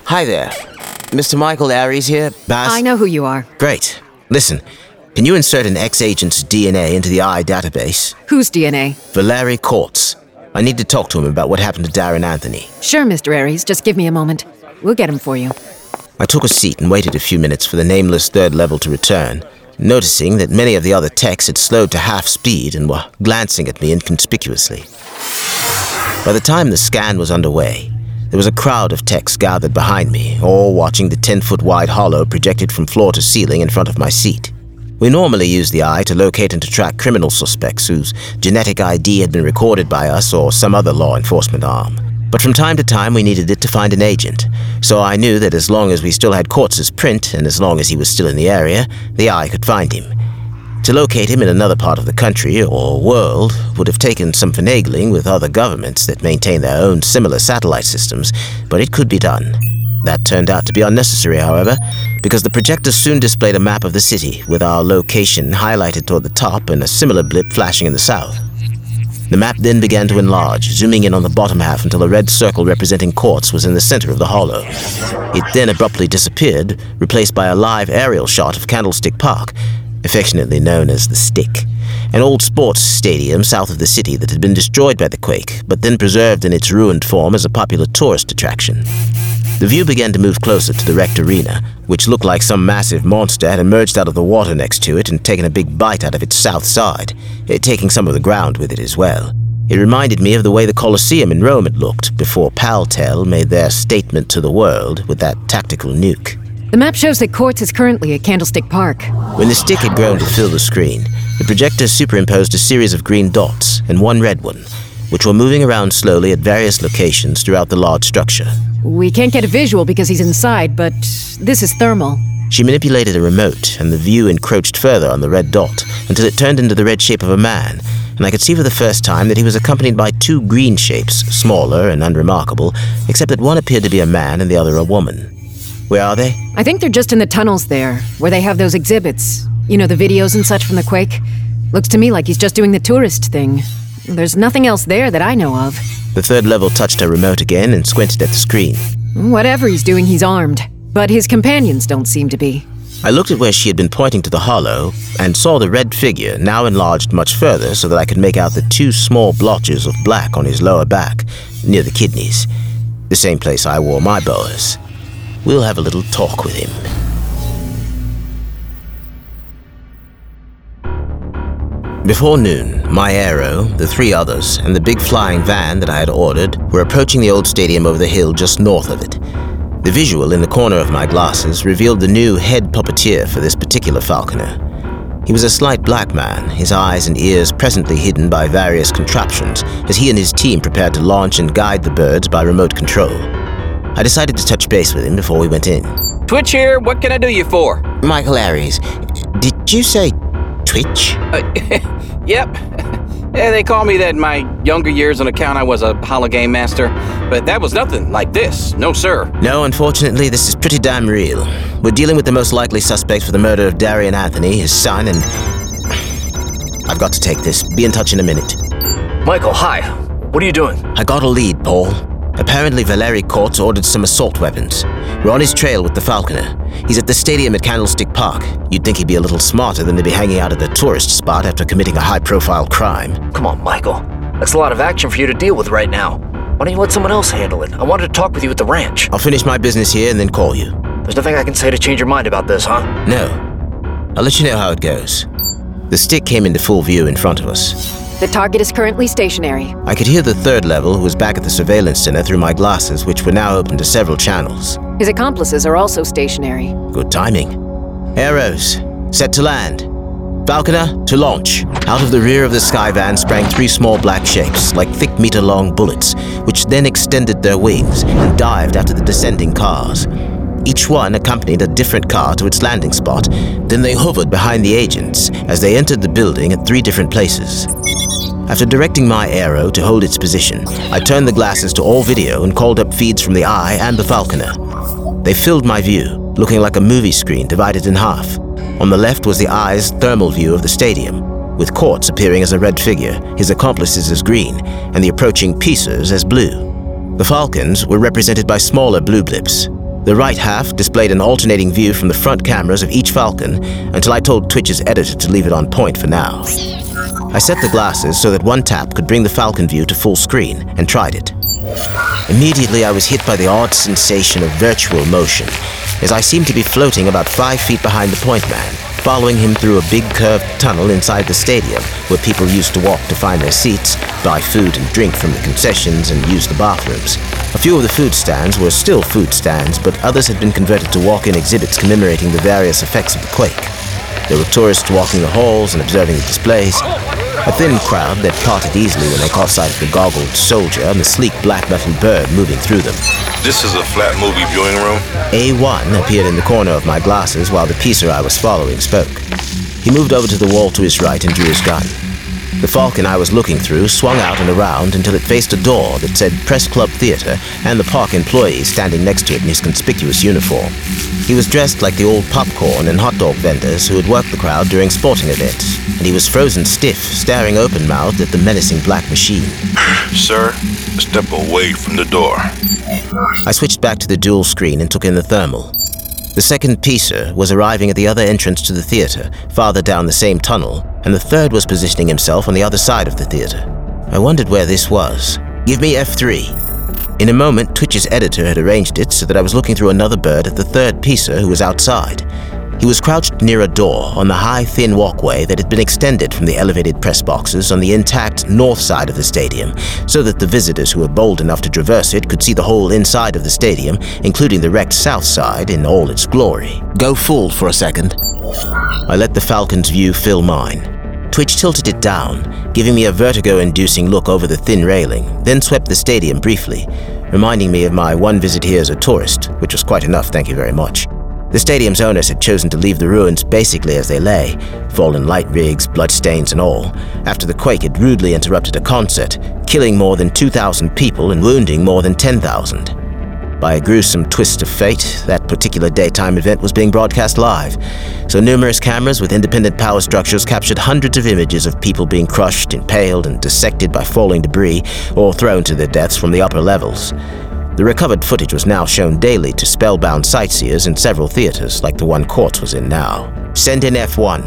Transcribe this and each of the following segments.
Hi there. Mr. Michael Aries here, Bass. I know who you are. Great. Listen, can you insert an ex-agent's DNA into the eye database? Whose DNA? Valery Kortz. I need to talk to him about what happened to Darren Anthony. Sure, Mr. Aries. Just give me a moment. We'll get him for you. I took a seat and waited a few minutes for the nameless third level to return, noticing that many of the other techs had slowed to half speed and were glancing at me inconspicuously. By the time the scan was underway, there was a crowd of techs gathered behind me, all watching the 10-foot-wide hollow projected from floor to ceiling in front of my seat. We normally use the eye to locate and to track criminal suspects whose genetic ID had been recorded by us or some other law enforcement arm. But from time to time, we needed it to find an agent, so I knew that as long as we still had Kortz's print, and as long as he was still in the area, the eye could find him. To locate him in another part of the country or world would have taken some finagling with other governments that maintain their own similar satellite systems, but it could be done. That turned out to be unnecessary, however, because the projector soon displayed a map of the city, with our location highlighted toward the top and a similar blip flashing in the south. The map then began to enlarge, zooming in on the bottom half until a red circle representing Kortz was in the center of the hollow. It then abruptly disappeared, replaced by a live aerial shot of Candlestick Park, affectionately known as the Stick, an old sports stadium south of the city that had been destroyed by the quake, but then preserved in its ruined form as a popular tourist attraction. The view began to move closer to the wrecked arena, which looked like some massive monster had emerged out of the water next to it and taken a big bite out of its south side, taking some of the ground with it as well. It reminded me of the way the Colosseum in Rome had looked before Paltel made their statement to the world with that tactical nuke. The map shows that Kortz is currently at Candlestick Park. When the stick had grown to fill the screen, the projector superimposed a series of green dots and one red one, which were moving around slowly at various locations throughout the large structure. We can't get a visual because he's inside, but this is thermal. She manipulated a remote, and the view encroached further on the red dot until it turned into the red shape of a man, and I could see for the first time that he was accompanied by two green shapes, smaller and unremarkable, except that one appeared to be a man and the other a woman. Where are they? I think they're just in the tunnels there, where they have those exhibits. You know, the videos and such from the quake? Looks to me like he's just doing the tourist thing. There's nothing else there that I know of. The third level touched her remote again and squinted at the screen. Whatever he's doing, he's armed. But his companions don't seem to be. I looked at where she had been pointing to the hollow and saw the red figure now enlarged much further so that I could make out the two small blotches of black on his lower back, near the kidneys. The same place I wore my boas. We'll have a little talk with him. Before noon, my Aero, the three others, and the big flying van that I had ordered were approaching the old stadium over the hill just north of it. The visual in the corner of my glasses revealed the new head puppeteer for this particular falconer. He was a slight black man, his eyes and ears presently hidden by various contraptions as he and his team prepared to launch and guide the birds by remote control. I decided to touch base with him before we went in. Twitch here, what can I do you for? Michael Aries, did you say Twitch? Yep. Yeah, they call me that in my younger years on account I was a hologame master, but that was nothing like this. No, sir. No, unfortunately, this is pretty damn real. We're dealing with the most likely suspect for the murder of Darren Anthony, his son, and... I've got to take this. Be in touch in a minute. Michael, hi. What are you doing? I got a lead, Paul. Apparently, Valery Kortz ordered some assault weapons. We're on his trail with the falconer. He's at the stadium at Candlestick Park. You'd think he'd be a little smarter than to be hanging out at a tourist spot after committing a high-profile crime. Come on, Michael. That's a lot of action for you to deal with right now. Why don't you let someone else handle it? I wanted to talk with you at the ranch. I'll finish my business here and then call you. There's nothing I can say to change your mind about this, huh? No. I'll let you know how it goes. The stick came into full view in front of us. The target is currently stationary. I could hear the third level, who was back at the surveillance center, through my glasses, which were now open to several channels. His accomplices are also stationary. Good timing. Arrows, set to land. Falconer, to launch. Out of the rear of the Skyvan sprang three small black shapes, like thick meter-long bullets, which then extended their wings and dived after the descending cars. Each one accompanied a different car to its landing spot. Then they hovered behind the agents as they entered the building at three different places. After directing my Aero to hold its position, I turned the glasses to all video and called up feeds from the Eye and the Falconer. They filled my view, looking like a movie screen divided in half. On the left was the Eye's thermal view of the stadium, with Kortz appearing as a red figure, his accomplices as green, and the approaching piecers as blue. The Falcons were represented by smaller blue blips. The right half displayed an alternating view from the front cameras of each Falcon until I told Twitch's editor to leave it on point for now. I set the glasses so that one tap could bring the Falcon view to full screen and tried it. Immediately I was hit by the odd sensation of virtual motion as I seemed to be floating about 5 feet behind the point man, following him through a big curved tunnel inside the stadium where people used to walk to find their seats, buy food and drink from the concessions, and use the bathrooms. A few of the food stands were still food stands, but others had been converted to walk-in exhibits commemorating the various effects of the quake. There were tourists walking the halls and observing the displays, a thin crowd that parted easily when they caught sight of the goggled soldier and the sleek black metal bird moving through them. This is a flat movie viewing room? A1 appeared in the corner of my glasses while the piecer I was following spoke. He moved over to the wall to his right and drew his gun. The Falcon I was looking through swung out and around until it faced a door that said Press Club Theater and the park employee standing next to it in his conspicuous uniform. He was dressed like the old popcorn and hot dog vendors who had worked the crowd during sporting events, and he was frozen stiff, staring open-mouthed at the menacing black machine. Sir, step away from the door. I switched back to the dual screen and took in the thermal. The second piecer was arriving at the other entrance to the theater, farther down the same tunnel, and the third was positioning himself on the other side of the theater. I wondered where this was. Give me F3. In a moment, Twitch's editor had arranged it so that I was looking through another bird at the third piecer who was outside. He was crouched near a door on the high, thin walkway that had been extended from the elevated press boxes on the intact north side of the stadium, so that the visitors who were bold enough to traverse it could see the whole inside of the stadium, including the wrecked south side in all its glory. Go full for a second. I let the Falcon's view fill mine. Twitch tilted it down, giving me a vertigo-inducing look over the thin railing, then swept the stadium briefly, reminding me of my one visit here as a tourist, which was quite enough, thank you very much. The stadium's owners had chosen to leave the ruins basically as they lay, fallen light rigs, bloodstains and all, after the quake had rudely interrupted a concert, killing more than 2,000 people and wounding more than 10,000. By a gruesome twist of fate, that particular daytime event was being broadcast live, so numerous cameras with independent power structures captured hundreds of images of people being crushed, impaled, and dissected by falling debris or thrown to their deaths from the upper levels. The recovered footage was now shown daily to spellbound sightseers in several theaters, like the one Quartz was in now. Send in F1.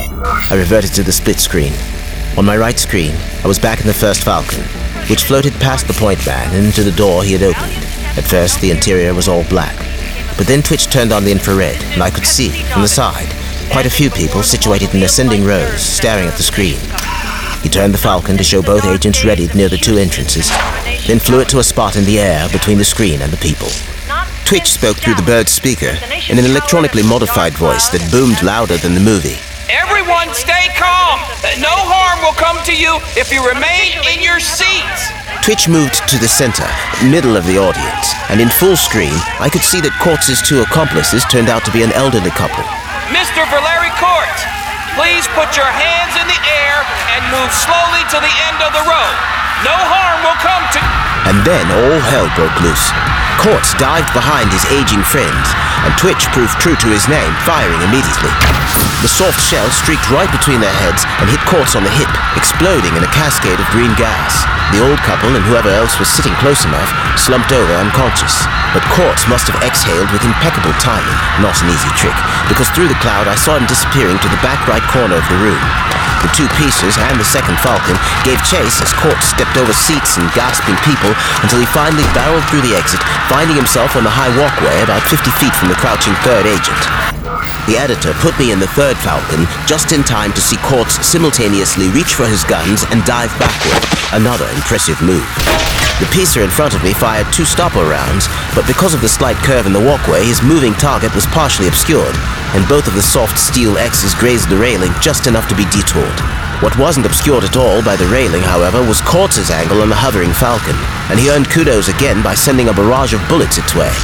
I reverted to the split screen. On my right screen, I was back in the first Falcon, which floated past the point man and into the door he had opened. At first, the interior was all black, but then Twitch turned on the infrared, and I could see, from the side, quite a few people situated in ascending rows, staring at the screen. He turned the Falcon to show both agents readied near the two entrances, then flew it to a spot in the air between the screen and the people. Twitch spoke through the bird's speaker in an electronically modified voice that boomed louder than the movie. Everyone stay calm. No harm will come to you if you remain in your seats. Twitch moved to the center, middle of the audience, and in full screen, I could see that Quartz's two accomplices turned out to be an elderly couple. Mr. Valeri Quartz, please put your hands in the air and move slowly to the end of the row. No harm will come to... And then all hell broke loose. Quartz dived behind his aging friends, and Twitch proved true to his name, firing immediately. The soft shell streaked right between their heads and hit Quartz on the hip, exploding in a cascade of green gas. The old couple and whoever else was sitting close enough slumped over unconscious. But Quartz must have exhaled with impeccable timing, not an easy trick, because through the cloud I saw him disappearing to the back right corner of the room. The two pieces and the second Falcon gave chase as Quartz stepped over seats and gasping people until he finally barreled through the exit, finding himself on the high walkway about 50 feet from the crouching third agent. The editor put me in the third Falcon just in time to see Quartz simultaneously reach for his guns and dive backward, another impressive move. The piecer in front of me fired 2 stopper rounds, but because of the slight curve in the walkway, his moving target was partially obscured, and both of the soft steel X's grazed the railing just enough to be detoured. What wasn't obscured at all by the railing, however, was Quartz's angle on the hovering Falcon, and he earned kudos again by sending a barrage of bullets its way.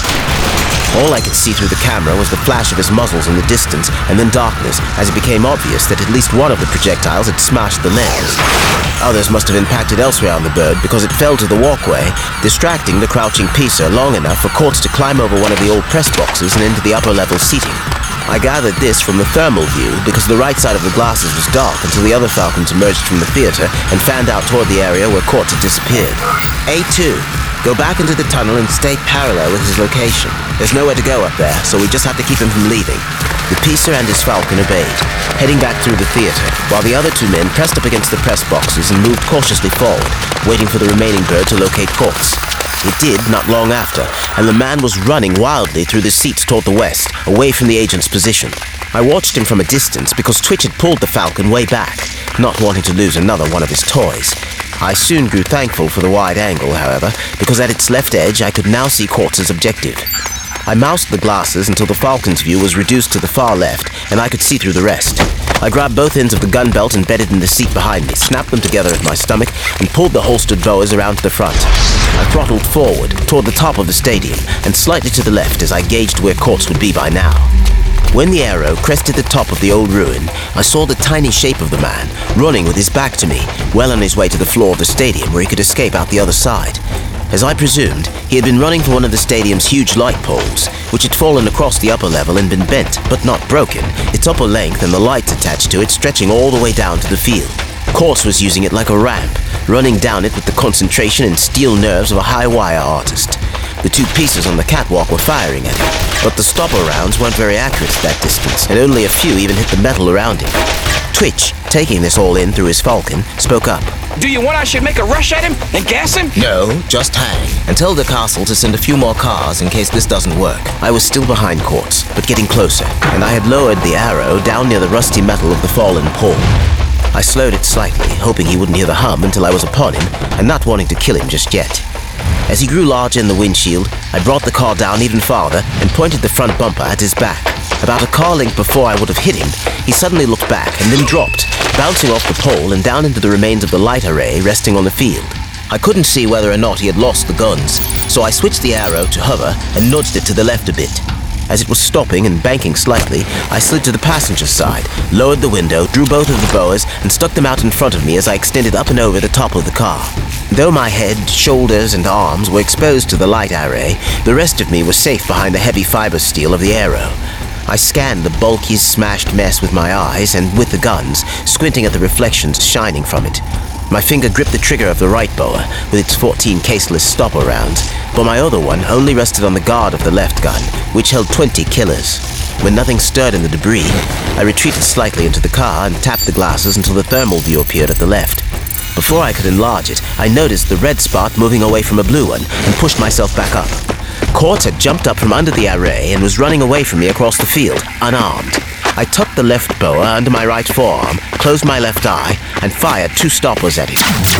All I could see through the camera was the flash of his muzzles in the distance, and then darkness, as it became obvious that at least one of the projectiles had smashed the lens. Others must have impacted elsewhere on the bird because it fell to the walkway, distracting the crouching piecer long enough for Quartz to climb over one of the old press boxes and into the upper-level seating. I gathered this from the thermal view because the right side of the glasses was dark until the other Falcons emerged from the theater and fanned out toward the area where Quartz had disappeared. A2. Go back into the tunnel and stay parallel with his location. There's nowhere to go up there, so we just have to keep him from leaving." The piecer and his falcon obeyed, heading back through the theater, while the other two men pressed up against the press boxes and moved cautiously forward, waiting for the remaining bird to locate Quartz. It did not long after, and the man was running wildly through the seats toward the west, away from the agent's position. I watched him from a distance because Twitch had pulled the falcon way back, not wanting to lose another one of his toys. I soon grew thankful for the wide angle, however, because at its left edge I could now see Quartz's objective. I moused the glasses until the falcon's view was reduced to the far left, and I could see through the rest. I grabbed both ends of the gun belt embedded in the seat behind me, snapped them together at my stomach, and pulled the holstered boas around to the front. I throttled forward, toward the top of the stadium, and slightly to the left as I gauged where Quartz would be by now. When the arrow crested the top of the old ruin, I saw the tiny shape of the man, running with his back to me, well on his way to the floor of the stadium where he could escape out the other side. As I presumed, he had been running for one of the stadium's huge light poles, which had fallen across the upper level and been bent, but not broken, its upper length and the lights attached to it stretching all the way down to the field. Quartz was using it like a ramp, running down it with the concentration and steel nerves of a high-wire artist. The two pieces on the catwalk were firing at him, but the stopper rounds weren't very accurate at that distance, and only a few even hit the metal around him. Twitch, taking this all in through his falcon, spoke up. "Do you want I should make a rush at him and gas him?" "No, just hang, and tell the castle to send a few more cars in case this doesn't work." I was still behind Quartz, but getting closer, and I had lowered the arrow down near the rusty metal of the fallen pole. I slowed it slightly, hoping he wouldn't hear the hum until I was upon him, and not wanting to kill him just yet. As he grew larger in the windshield, I brought the car down even farther and pointed the front bumper at his back. About a car length before I would have hit him, he suddenly looked back and then dropped, bouncing off the pole and down into the remains of the light array resting on the field. I couldn't see whether or not he had lost the guns, so I switched the arrow to hover and nudged it to the left a bit. As it was stopping and banking slightly, I slid to the passenger side, lowered the window, drew both of the boas, and stuck them out in front of me as I extended up and over the top of the car. Though my head, shoulders, and arms were exposed to the light array, the rest of me was safe behind the heavy fiber steel of the arrow. I scanned the bulky, smashed mess with my eyes and with the guns, squinting at the reflections shining from it. My finger gripped the trigger of the right boa with its 14 caseless stopper rounds, but my other one only rested on the guard of the left gun, which held 20 killers. When nothing stirred in the debris, I retreated slightly into the car and tapped the glasses until the thermal view appeared at the left. Before I could enlarge it, I noticed the red spot moving away from a blue one and pushed myself back up. Quartz had jumped up from under the array and was running away from me across the field, unarmed. I tucked the left boa under my right forearm, closed my left eye, and fired 2 stoppers at him.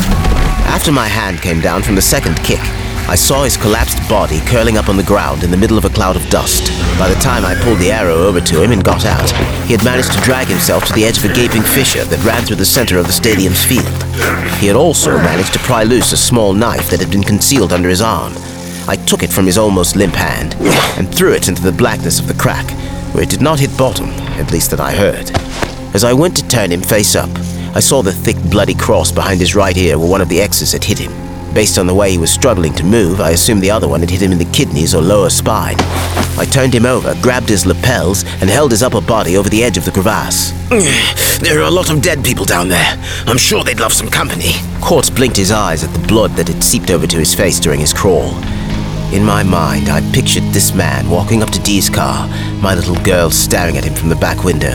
After my hand came down from the second kick, I saw his collapsed body curling up on the ground in the middle of a cloud of dust. By the time I pulled the arrow over to him and got out, he had managed to drag himself to the edge of a gaping fissure that ran through the center of the stadium's field. He had also managed to pry loose a small knife that had been concealed under his arm. I took it from his almost limp hand and threw it into the blackness of the crack, where it did not hit bottom, at least that I heard. As I went to turn him face up, I saw the thick, bloody cross behind his right ear where one of the X's had hit him. Based on the way he was struggling to move, I assumed the other one had hit him in the kidneys or lower spine. I turned him over, grabbed his lapels, and held his upper body over the edge of the crevasse. "There are a lot of dead people down there. I'm sure they'd love some company." Quartz blinked his eyes at the blood that had seeped over to his face during his crawl. In my mind, I pictured this man walking up to Dee's car, my little girl staring at him from the back window.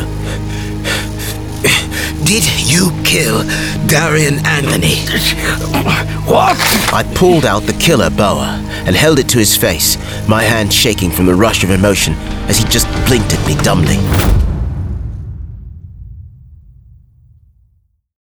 "Did you kill Darian Anthony?" What? I pulled out the killer boa and held it to his face, my hand shaking from the rush of emotion as he just blinked at me dumbly.